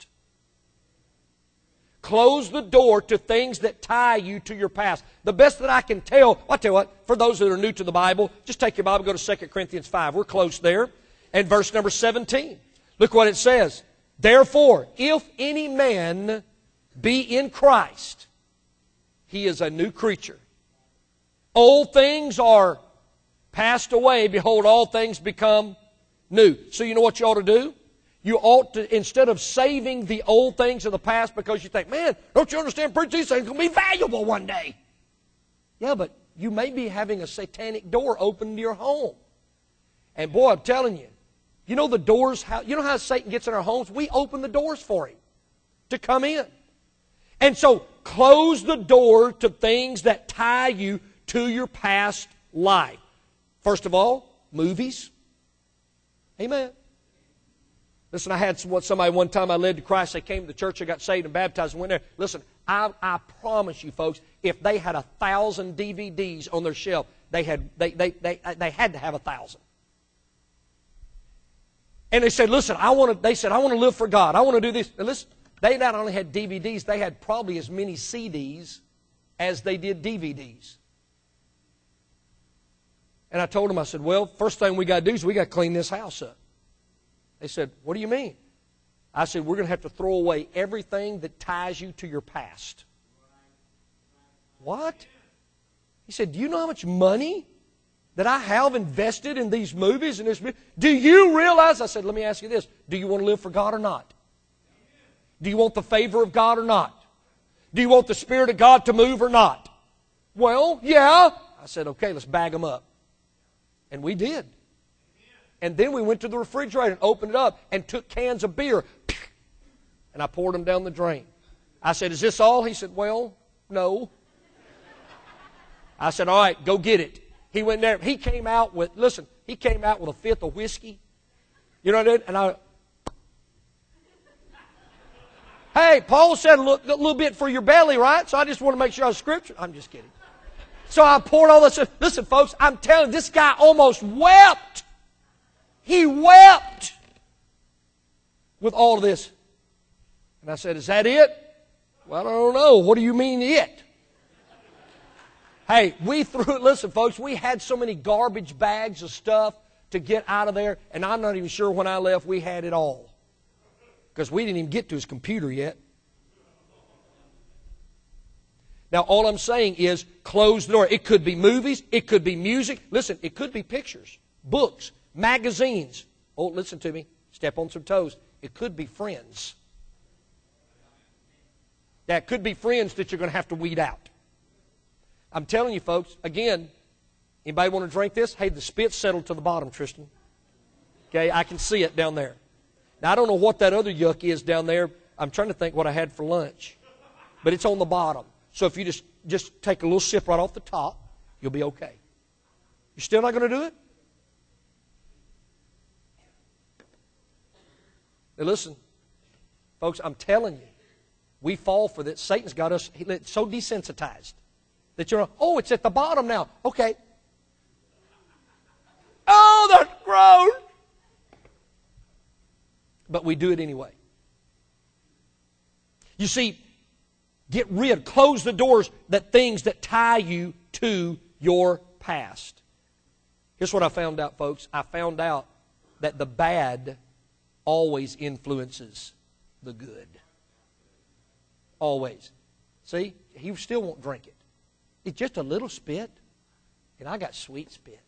Close the door to things that tie you to your past. The best that I can tell, well, I'll tell you what, for those that are new to the Bible, just take your Bible, go to Second Corinthians five. We're close there. And verse number seventeen. Look what it says. Therefore, if any man be in Christ, he is a new creature. Old things are passed away. Behold, all things become new. So you know what you ought to do? You ought to, instead of saving the old things of the past because you think, man, don't you understand, preach, these things are going to be valuable one day. Yeah, but you may be having a satanic door open to your home. And boy, I'm telling you, you know the doors, how, you know how Satan gets in our homes? We open the doors for him to come in. And so, close the door to things that tie you to your past life. First of all, movies. Amen. Listen, I had some, somebody one time I led to Christ. They came to the church, they got saved and baptized and went there. Listen, I, I promise you folks, if they had a thousand D V Ds on their shelf, they had, they, they, they, they had to have a thousand. And they said, listen, I want to, they said, I want to live for God. I want to do this. And listen, they not only had D V Ds, they had probably as many C Ds as they did D V Ds. And I told them, I said, well, first thing we got to do is we got to clean this house up. They said, what do you mean? I said, we're going to have to throw away everything that ties you to your past. What? He said, do you know how much money that I have invested in these movies and this? Do you realize? I said, let me ask you this. Do you want to live for God or not? Do you want the favor of God or not? Do you want the Spirit of God to move or not? Well, yeah. I said, okay, let's bag them up. And we did. And then we went to the refrigerator and opened it up and took cans of beer. And I poured them down the drain. I said, is this all? He said, well, no. I said, all right, go get it. He went there. He came out with, listen, he came out with a fifth of whiskey. You know what I did? And I, hey, Paul said a little, a little bit for your belly, right? So I just want to make sure I was scripture. I'm just kidding. So I poured all this. Listen, folks, I'm telling you, this guy almost wept. He wept with all of this. And I said, is that it? Well, I don't know. What do you mean it? Hey, we threw, listen, folks, we had so many garbage bags of stuff to get out of there, and I'm not even sure when I left we had it all. Because we didn't even get to his computer yet. Now, all I'm saying is close the door. It could be movies. It could be music. Listen, it could be pictures, books, magazines. Oh, listen to me. Step on some toes. It could be friends. That could be friends that you're going to have to weed out. I'm telling you, folks, again, anybody want to drink this? Hey, the spit's settled to the bottom, Tristan. Okay, I can see it down there. Now, I don't know what that other yuck is down there. I'm trying to think what I had for lunch. But it's on the bottom. So if you just, just take a little sip right off the top, you'll be okay. You're still not going to do it? Now listen, folks, I'm telling you, we fall for this. Satan's got us so desensitized that you're, oh, it's at the bottom now. Okay. Oh, that's gross. But we do it anyway. You see, get rid, close the doors that things that tie you to your past. Here's what I found out, folks. I found out that the bad always influences the good. Always. See, he still won't drink it. It's just a little spit, and I got sweet spit.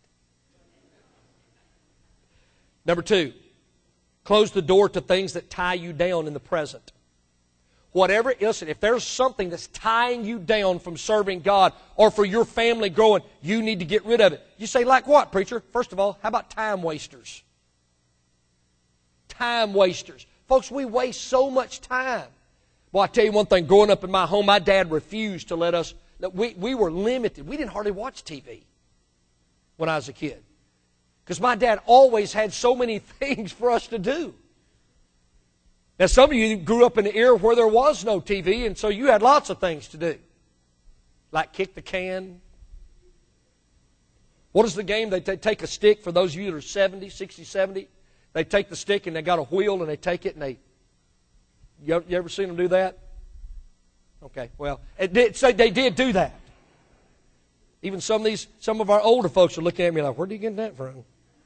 Number two, close the door to things that tie you down in the present. Whatever, listen, if there's something that's tying you down from serving God or for your family growing, you need to get rid of it. You say, like what, preacher? First of all, how about time wasters? Time wasters. Folks, we waste so much time. Well, I tell you one thing, growing up in my home, my dad refused to let us we, we were limited. We didn't hardly watch T V when I was a kid. Because my dad always had so many things for us to do. Now, some of you grew up in an era where there was no T V, and so you had lots of things to do. Like kick the can. What is the game? They take a stick, for those of you that are seventy, sixty, seventy. They take the stick and they got a wheel and they take it and they... You ever, you ever seen them do that? Okay, well, it did, so they did do that. Even some of these, some of our older folks are looking at me like, where did you get that from?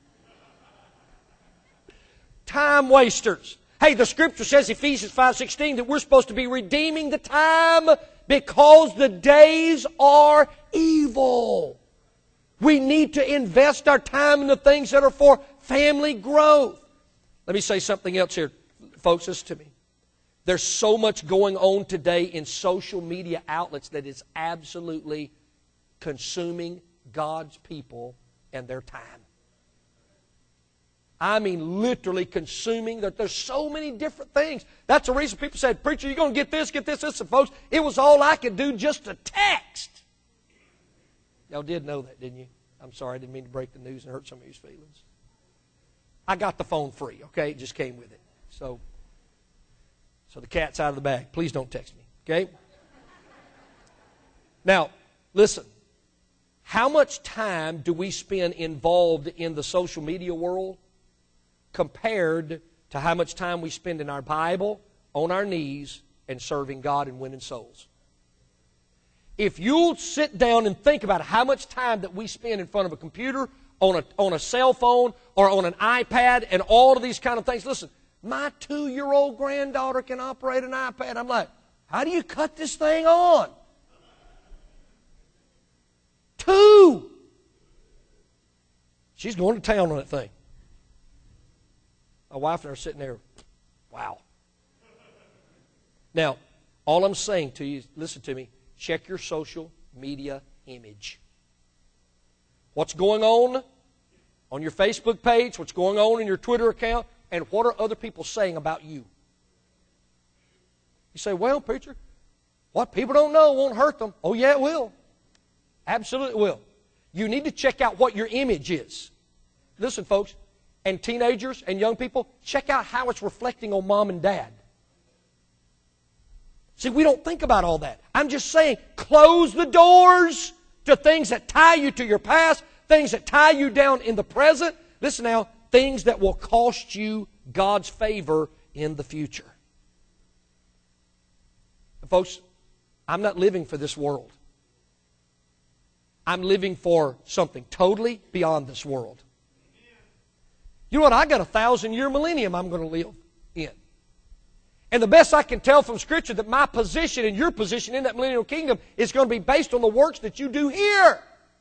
Time wasters. Hey, the Scripture says, Ephesians five sixteen, that we're supposed to be redeeming the time because the days are evil. We need to invest our time in the things that are for family growth. Let me say something else here. Folks, listen to me. There's so much going on today in social media outlets that is absolutely consuming God's people and their time. I mean literally consuming. That there's so many different things. That's the reason people said, preacher, you're going to get this, get this, this. And folks, it was all I could do just to text. Y'all did know that, didn't you? I'm sorry, I didn't mean to break the news and hurt some of your feelings. I got the phone free, okay? It just came with it. So, so the cat's out of the bag. Please don't text me, okay? Now, listen. How much time do we spend involved in the social media world compared to how much time we spend in our Bible, on our knees, and serving God and winning souls? If you'll sit down and think about how much time that we spend in front of a computer, on a, on a cell phone, or on an iPad, and all of these kind of things. Listen, my two-year-old granddaughter can operate an iPad. I'm like, how do you cut this thing on? Two! She's going to town on that thing. My wife and I are sitting there, wow. Now, all I'm saying to you is, listen to me, check your social media image. What's going on on your Facebook page, what's going on in your Twitter account, and what are other people saying about you? You say, well, preacher, what people don't know won't hurt them. Oh, yeah, it will. Absolutely will. You need to check out what your image is. Listen, folks, and teenagers and young people, check out how it's reflecting on mom and dad. See, we don't think about all that. I'm just saying, close the doors to things that tie you to your past, things that tie you down in the present. Listen now, things that will cost you God's favor in the future. And folks, I'm not living for this world. I'm living for something totally beyond this world. You know what? I got a thousand-year millennium I'm going to live in. And the best I can tell from Scripture that my position and your position in that millennial kingdom is going to be based on the works that you do here.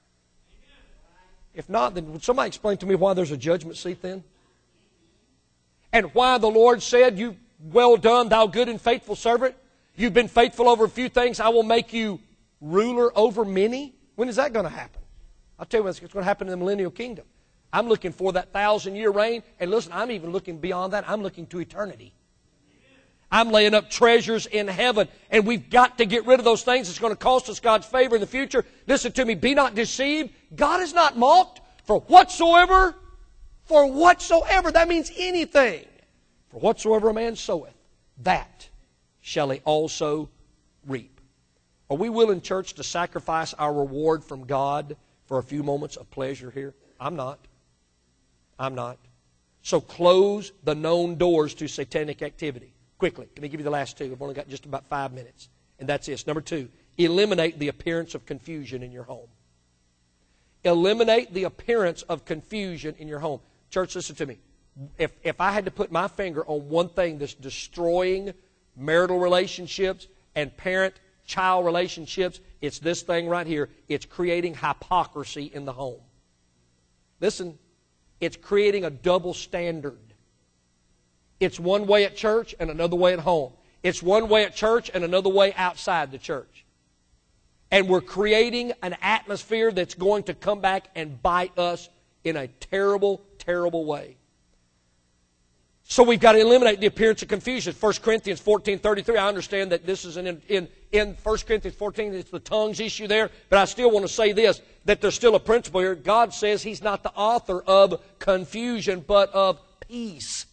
If not, then would somebody explain to me why there's a judgment seat then? And why the Lord said, you well done, thou good and faithful servant. You've been faithful over a few things. I will make you ruler over many. When is that going to happen? I'll tell you what's going to happen in the millennial kingdom. I'm looking for that thousand-year reign. And listen, I'm even looking beyond that. I'm looking to eternity. I'm laying up treasures in heaven. And we've got to get rid of those things. It's going to cost us God's favor in the future. Listen to me. Be not deceived. God is not mocked. For whatsoever, for whatsoever. That means anything. For whatsoever a man soweth, that shall he also reap. Are we willing, church, to sacrifice our reward from God for a few moments of pleasure here? I'm not. I'm not. So close the known doors to satanic activity. Quickly, let me give you the last two. I've only got just about five minutes. And that's this. Number two, eliminate the appearance of confusion in your home. Eliminate the appearance of confusion in your home. Church, listen to me. If, if I had to put my finger on one thing that's destroying marital relationships and parent-child relationships, it's this thing right here. It's creating hypocrisy in the home. Listen, it's creating a double standard. It's one way at church and another way at home. It's one way at church and another way outside the church. And we're creating an atmosphere that's going to come back and bite us in a terrible, terrible way. So we've got to eliminate the appearance of confusion. First Corinthians fourteen thirty-three, I understand that this is an, in, in, in First Corinthians fourteen, it's the tongues issue there, but I still want to say this, that there's still a principle here. God says He's not the author of confusion, but of peace.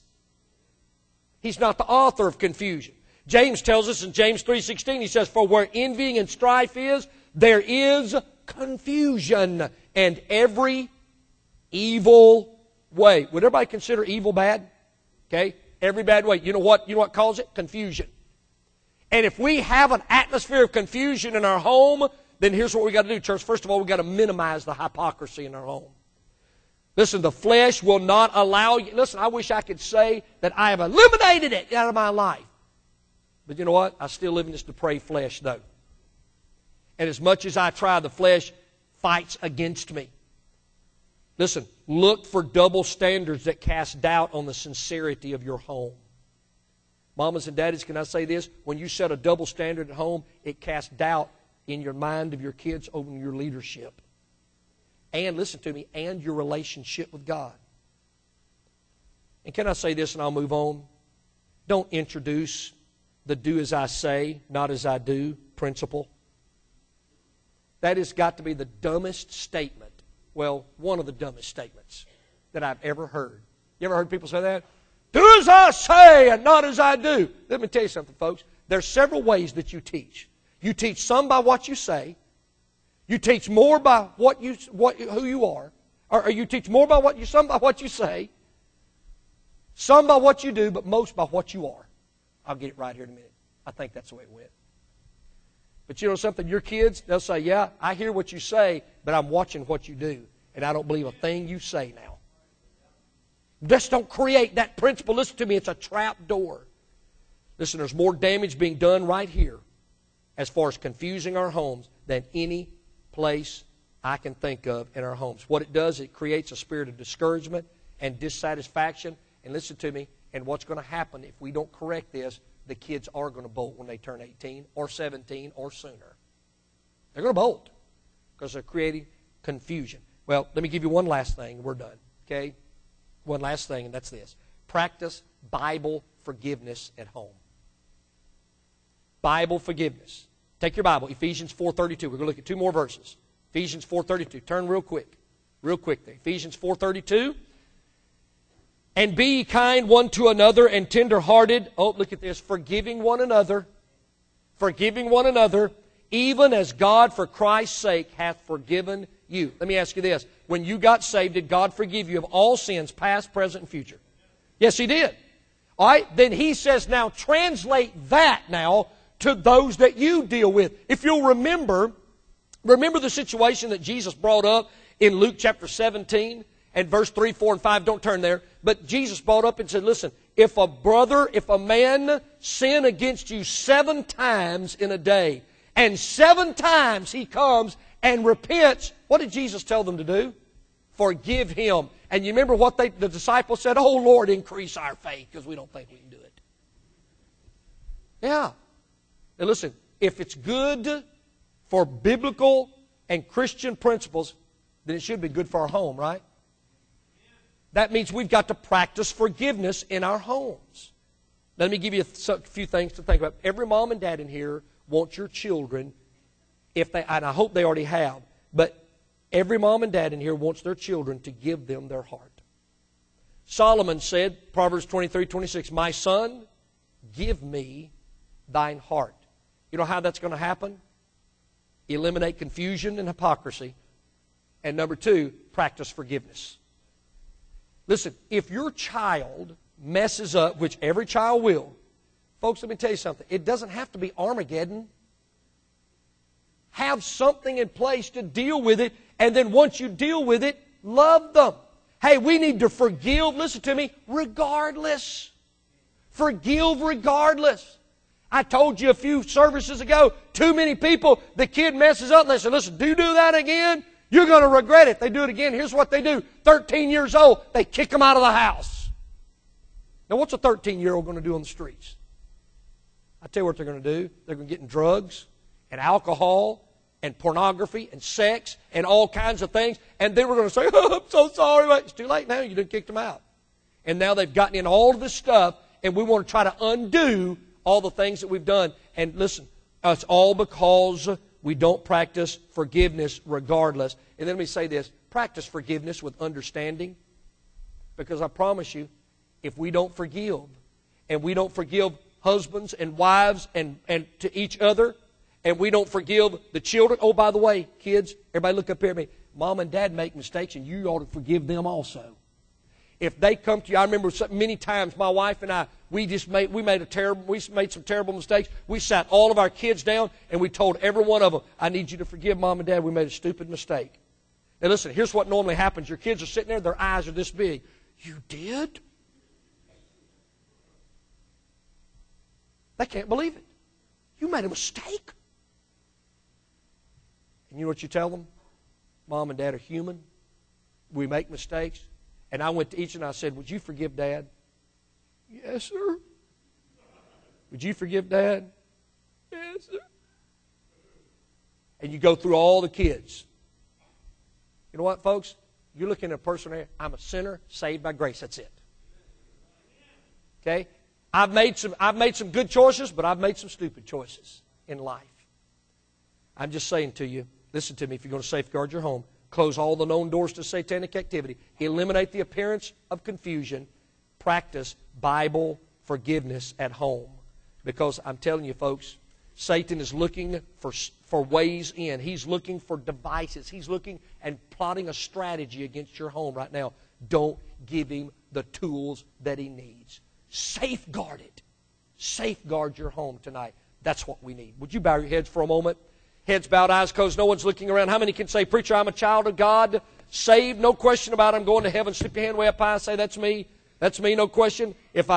He's not the author of confusion. James tells us in James three sixteen, he says, for where envying and strife is, there is confusion and every evil way. Would everybody consider evil bad? Okay? Every bad way. You know what? You know what causes it? Confusion. And if we have an atmosphere of confusion in our home, then here's what we got to do, church. First of all, we've got to minimize the hypocrisy in our home. Listen, the flesh will not allow you. Listen, I wish I could say that I have eliminated it out of my life. But you know what? I still live in this depraved flesh, though. And as much as I try, the flesh fights against me. Listen, look for double standards that cast doubt on the sincerity of your home. Mamas and daddies, can I say this? When you set a double standard at home, it casts doubt in your mind of your kids over your leadership. And, listen to me, and your relationship with God. And can I say this and I'll move on? Don't introduce the do as I say, not as I do principle. That has got to be the dumbest statement. Well, one of the dumbest statements that I've ever heard. You ever heard people say that? Do as I say and not as I do. Let me tell you something, folks. There's several ways that you teach. You teach some by what you say. You teach more by what you, what, who you are. Or, or you teach more by what you, some by what you say. Some by what you do, but most by what you are. I'll get it right here in a minute. I think that's the way it went. But you know something? Your kids, they'll say, yeah, I hear what you say, but I'm watching what you do. And I don't believe a thing you say now. Just don't create that principle. Listen to me, it's a trap door. Listen, there's more damage being done right here as far as confusing our homes than any place I can think of in our homes. What it does, it creates a spirit of discouragement and dissatisfaction. And listen to me, and what's going to happen if we don't correct this, the kids are going to bolt when they turn eighteen or seventeen or sooner. They're going to bolt because they're creating confusion. Well, let me give you one last thing and we're done. Okay? One last thing, and that's this. Practice Bible forgiveness at home. Bible forgiveness. Take your Bible, Ephesians four thirty-two. We're going to look at two more verses. Ephesians four thirty-two. Turn real quick. Real quick there. Ephesians four thirty-two. And be ye kind one to another and tender-hearted. Oh, look at this. Forgiving one another. Forgiving one another, even as God for Christ's sake hath forgiven you. Let me ask you this. When you got saved, did God forgive you of all sins, past, present, and future? Yes, He did. All right? Then He says, now translate that now to those that you deal with. If you'll remember, remember the situation that Jesus brought up in Luke chapter seventeen and verse three, four, and five. Don't turn there. But Jesus brought up and said, listen, if a brother, if a man sin against you seven times in a day, and seven times he comes and repents, what did Jesus tell them to do? Forgive him. And you remember what they, the disciples said? Oh, Lord, increase our faith, because we don't think we can do it. Yeah. Now listen, if it's good for biblical and Christian principles, then it should be good for our home, right? That means we've got to practice forgiveness in our homes. Let me give you a few things to think about. Every mom and dad in here wants your children, if they, and I hope they already have, but every mom and dad in here wants their children to give them their heart. Solomon said, Proverbs twenty-three twenty-six, my son, give me thine heart. You know how that's going to happen? Eliminate confusion and hypocrisy. And number two, practice forgiveness. Listen, if your child messes up, which every child will, folks, let me tell you something. It doesn't have to be Armageddon. Have something in place to deal with it, and then once you deal with it, love them. Hey, we need to forgive, listen to me, regardless. Forgive regardless. I told you a few services ago, too many people, the kid messes up and they say, listen, do you do that again? You're going to regret it. They do it again. Here's what they do. thirteen years old, they kick them out of the house. Now, what's a thirteen-year-old going to do on the streets? I tell you what they're going to do. They're going to get in drugs and alcohol and pornography and sex and all kinds of things. And then we're going to say, oh, I'm so sorry. It's too late now. You done kicked them out. and now they've gotten in all of this stuff, and we want to try to undo all the things that we've done. And listen, it's all because we don't practice forgiveness regardless. And then let me say this, practice forgiveness with understanding, because I promise you, if we don't forgive, and we don't forgive husbands and wives and, and to each other, and we don't forgive the children. Oh, by the way, kids, everybody look up here at me. Mom and Dad make mistakes, and you ought to forgive them also. If they come to you, I remember many times my wife and I, we just made we made a terrible we made some terrible mistakes. We sat all of our kids down and we told every one of them, "I need you to forgive Mom and Dad. We made a stupid mistake." Now listen, here's what normally happens: your kids are sitting there, their eyes are this big. You did? They can't believe it. You made a mistake. And you know what you tell them? Mom and Dad are human. We make mistakes. And I went to each and I said, "Would you forgive Dad?" "Yes, sir." "Would you forgive Dad?" "Yes, sir." And you go through all the kids. You know what, folks? You're looking at a person there. I'm a sinner saved by grace. That's it. Okay? I've made some I've made some good choices, but I've made some stupid choices in life. I'm just saying to you, listen to me, if you're going to safeguard your home, close all the known doors to satanic activity, eliminate the appearance of confusion, practice Bible forgiveness at home. Because I'm telling you, folks, Satan is looking for, for ways in. He's looking for devices. He's looking and plotting a strategy against your home right now. Don't give him the tools that he needs. Safeguard it. Safeguard your home tonight. That's what we need. Would you bow your heads for a moment? Heads bowed, eyes closed, no one's looking around. How many can say, "Preacher, I'm a child of God, saved, no question about it, I'm going to heaven"? Slip your hand way up high and say, "That's me. That's me, no question." If I